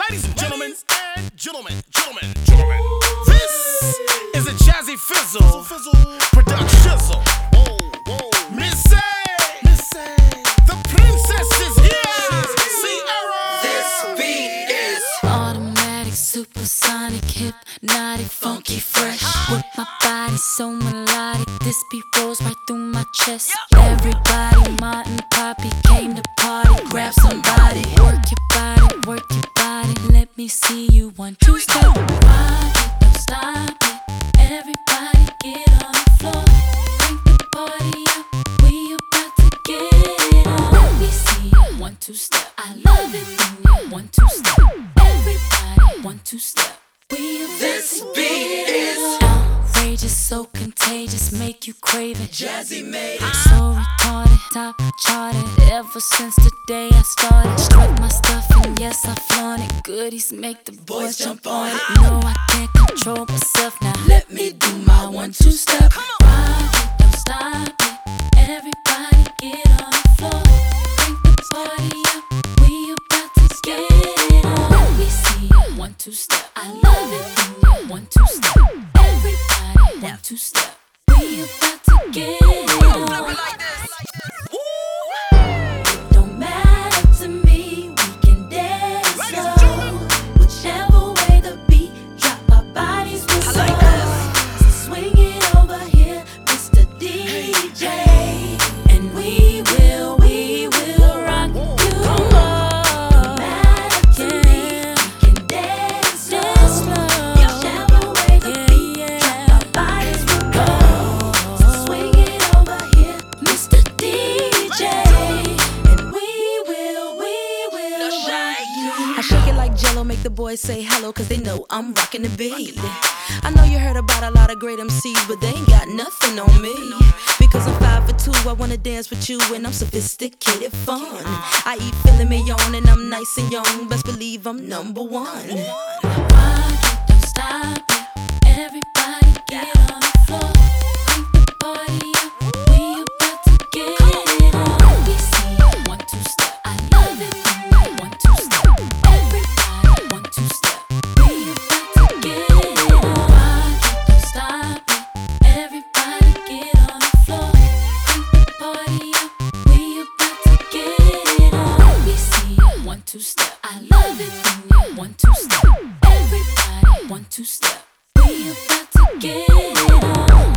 Ladies and gentlemen, this is a Jazzy Fizzle production. Missy, the princess is here. Sierra. This beat is automatic, supersonic, hypnotic, funky, fresh. With my body so melodic, this beat rolls right through my chest. Everybody, Martin, Poppy came to party. Grab somebody, work your body, work your body. Let me see you 1, 2, step. Rock it, don't stop it. Everybody get on the floor. Crank the party up, we about to get it on. Let me see you 1, 2, step. I love it when you 1, 2, step. Everybody 1, 2, step. This beat is outrageous, so contagious, make you crave it. Jazzy made it. So retarded, top charted. Ever since the day I started, strut my stuff and yes I flaunt it. Goodies make the boys jump on it. No, I can't control myself now. Let me do my 1, 2 step. Rock it, don't stop it. Everybody get on the floor. Crank the party up, we about to get it on. Let me see you 1, 2 step. I love it when you 1, 2 step. Everybody 1, 2 step. We about to get it on. It don't matter to me, we can dance slow. Whichever way the beat drop, our bodies will slow. So swing it over here, Mr. DJ, and we will rock you. Don't matter to me, we can dance slow. Whichever way the beat drop, our bodies will go. So swing it over here, Mr. DJ, and we will rock you. I shake it like Jello, make the boys say hello, cause they know I'm rockin' the beat. I know you heard about a lot of great MCs, but they ain't got nothing on me. Because I'm 5 for 2, I wanna dance with you, and I'm sophisticated fun. I eat filet mignon, and I'm nice and young, best believe I'm number 1. Rock it, don't stop it. Everybody get on the floor. Crank the party up, we about to get it on. Let me see you 1, 2 step. I love it when you 1, 2 step. Everybody 1, 2 step. We about to get it on. Rock it, don't stop it. Everybody get on the floor. Crank the party up, we about to get it on. Let me see you 1, 2 step. I love it when you 1, 2 step. Everybody 1, 2 step. We about to get it on.